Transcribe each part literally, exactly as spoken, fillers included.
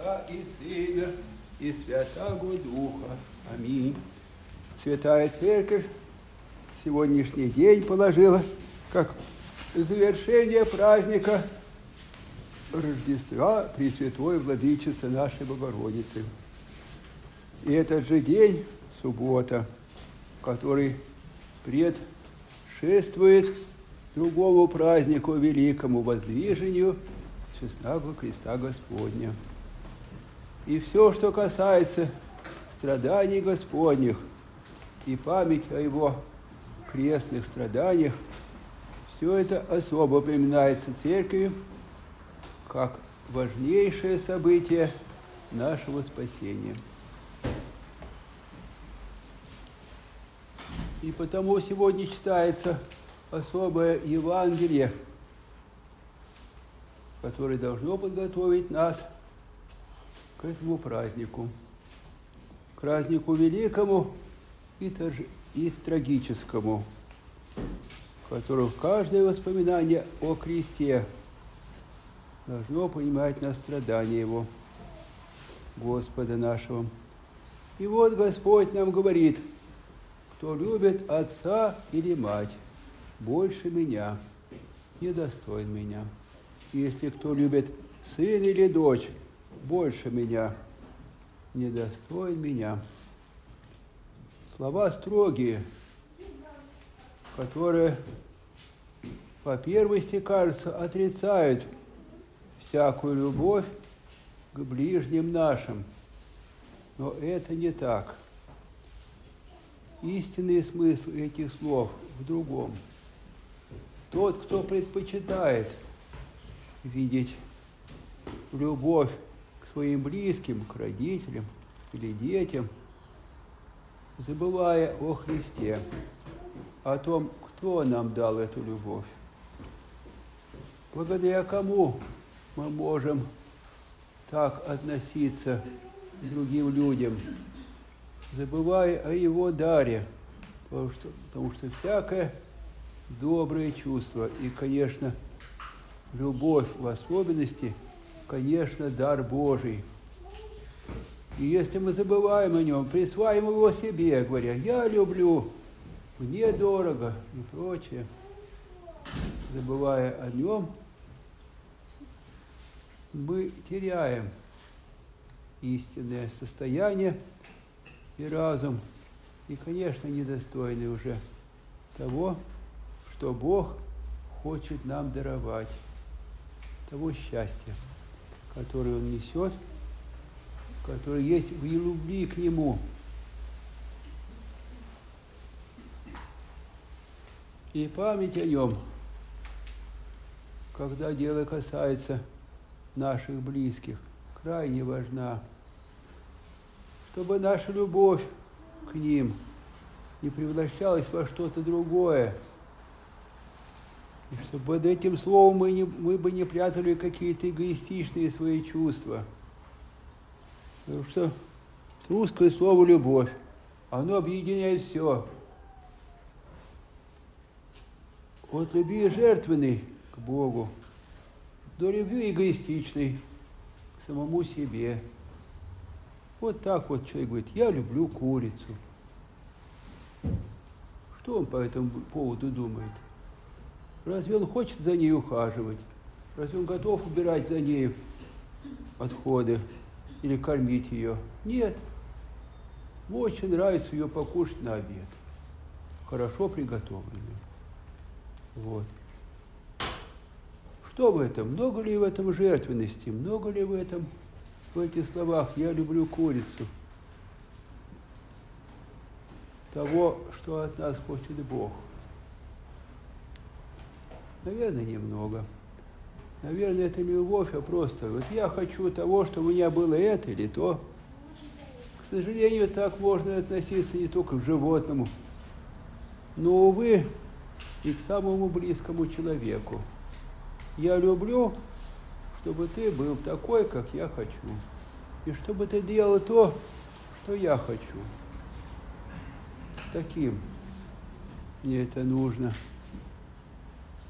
Отца и Сына и Святаго Духа. Аминь. Святая Церковь сегодняшний день положила как завершение праздника Рождества Пресвятой Владычицы нашей Богородицы. И этот же день, суббота, который предшествует другому празднику великому воздвижению честного креста Господня. И все, что касается страданий Господних и память о Его крестных страданиях, все это особо упоминается Церковью как важнейшее событие нашего спасения. И потому сегодня читается особое Евангелие, которое должно подготовить нас к этому празднику, к празднику великому и, торж... и трагическому, в котором каждое воспоминание о кресте должно понимать на страдание Его, Господа нашего. И вот Господь нам говорит: кто любит отца или мать больше меня, недостоин меня. Если кто любит сына или дочь больше меня, недостоин меня. Слова строгие, которые по первости, кажется, отрицают всякую любовь к ближним нашим. Но это не так. Истинный смысл этих слов в другом. Тот, кто предпочитает видеть любовь к своим близким, к родителям или детям, забывая о Христе, о том, кто нам дал эту любовь, благодаря кому мы можем так относиться к другим людям, забывая о Его даре, потому что, потому что всякое доброе чувство и, конечно, любовь в особенности, конечно, дар Божий. И если мы забываем о нем, присваиваем его себе, говоря: «Я люблю, мне дорого» и прочее, забывая о нем, мы теряем истинное состояние и разум, и, конечно, недостойны уже того, что Бог хочет нам даровать, того счастья, которое Он несет, которое есть в любви к Нему. И память о Нем, когда дело касается наших близких, крайне важна, чтобы наша любовь к ним не превращалась во что-то другое, и чтобы под этим словом мы, не, мы бы не прятали какие-то эгоистичные свои чувства. Потому что русское слово «любовь», оно объединяет все. От любви жертвенной к Богу до любви эгоистичной к самому себе. Вот так вот человек говорит: я люблю курицу. Что он по этому поводу думает? Разве он хочет за ней ухаживать? Разве он готов убирать за ней отходы или кормить ее? Нет. Ему очень нравится ее покушать на обед. Хорошо приготовленную. Вот. Что в этом? Много ли в этом жертвенности? Много ли в этом, в этих словах «я люблю курицу»? Того, что от нас хочет Бог? Наверное, немного. Наверное, это не любовь, а просто вот я хочу того, чтобы у меня было это или то. К сожалению, так можно относиться не только к животному, но, увы, и к самому близкому человеку. Я люблю, чтобы ты был такой, как я хочу, и чтобы ты делал то, что я хочу. Таким мне это нужно.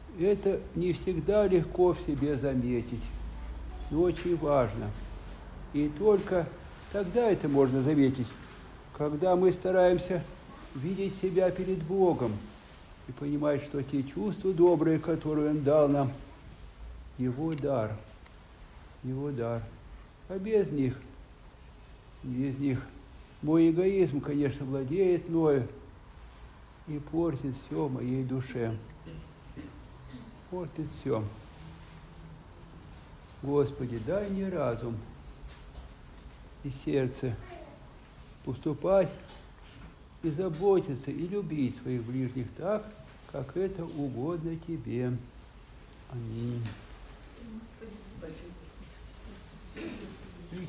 Это не всегда легко в себе заметить, но очень важно. И только тогда это можно заметить, когда мы стараемся видеть себя перед Богом и понимать, что те чувства добрые, которые Он дал нам, Его дар, Его дар. А без них, без них мой эгоизм, конечно, владеет мною и портит все в моей душе. Портит все. Господи, дай мне разум и сердце поступать и заботиться, и любить своих ближних так, как это угодно Тебе. Аминь.